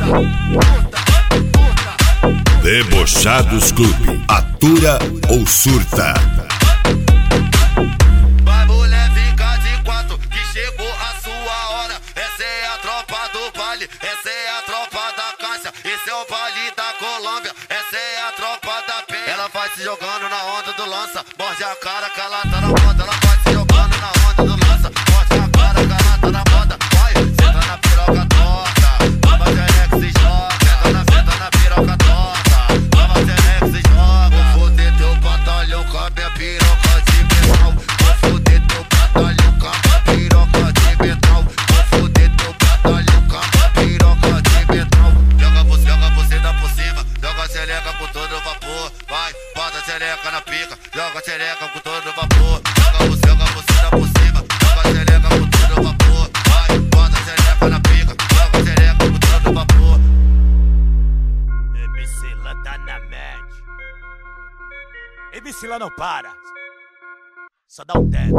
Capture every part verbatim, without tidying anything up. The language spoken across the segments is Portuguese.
Debochados Clube, atura ou surta? Vai mulher, fica de quatro, que chegou a sua hora. Essa é a tropa do baile, essa é a tropa da caixa. Esse é o baile da Colômbia, essa é a tropa da penha. Ela vai se jogando na onda do lança, morde a cara que ela tá na moda. Ela vai se jogando na onda do lança, morde a cara que ela tá na moda. Vai, senta na piroca torta, toma xereca se joga. Senta na, senta na piroca torta, toma xereca se joga. Vou foder teu batalhão com a minha piroca de metal. Vou foder teu batalhão com a minha piroca de metal. Vou foder teu batalhão com a minha piroca de metal. Joga você, joga você dá por cima, joga a xereca com todo vapor. Vai, bota a xereca na pica, joga a xereca com todo vapor. Joga você, joga você dá por cima, joga a xereca com todo vapor. Vai, bota a xereca na pica, joga a xereca com todo vapor. M C lá tá na match. M C lá não para, só dá um tap.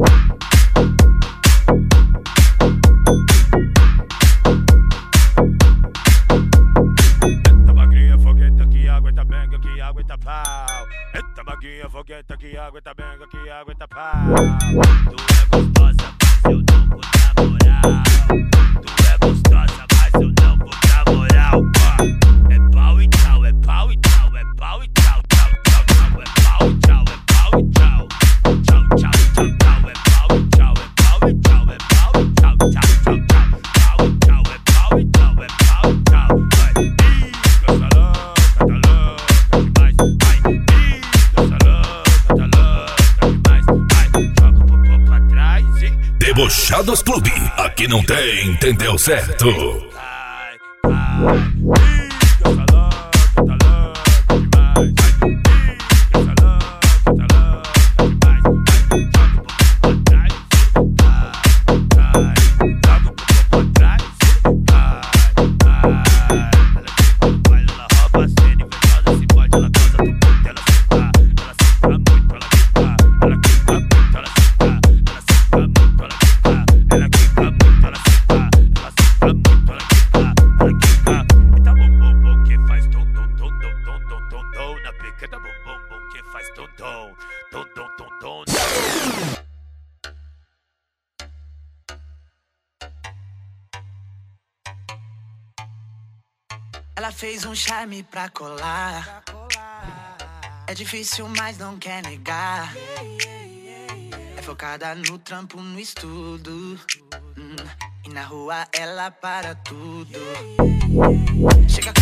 Eita magrinha, fogueta que aguenta benga, que aguenta pau. Eita magrinha, fogueta que aguenta benga, que aguenta pau. Tu é gostosa, mas eu não vou dar moral. Tu é gostosa, mas eu não vou dar moral. É pau e tchau, é pau e tchau, é pau e tchau, tchau, tchau, tchau. É pau e tchau, é pau e tchau. Tchau, tchau, tchau, tchau. É pau e tchau, é pau e tchau, é pau e tchau, tchau, tchau, tchau. Pau e tchau, é pau e tchau, é pau e tchau. Vai, ih, essa louca, tá louca demais. Vai, ih, essa louca, tá louca demais. Vai, joga o popô pra trás e... Debochados Clube, aqui não tem, entendeu certo? Vai, vai, ih, essa louca, tá louca demais. Vai, ih, essa louca, tá louca demais. Vai, joga o popô pra trás e vai, vai. Joga o popô pra trás e vai, vai. Ela fica no baile, ela rouba a cena, invejosa se pode, ela causa tumulto, ela se pá, ela se pá muito, ela quica, ela quica muito, ela se pá, ela se pá muito, ela quica, ela quica muito, ela se pá, ela se pá muito, ela quica, ela quica. E tá bom, bom, bom, que faz tom, tom, tom, tom, tom, tom, tom, tom, na pica, tá bom, bom, bom, que faz tom, tom, tom, tom, tom, tom, tom. Ela fez um charme pra colar. É difícil, mas não quer negar. É focada no trampo, no estudo. Hum, e na rua ela para tudo. Chega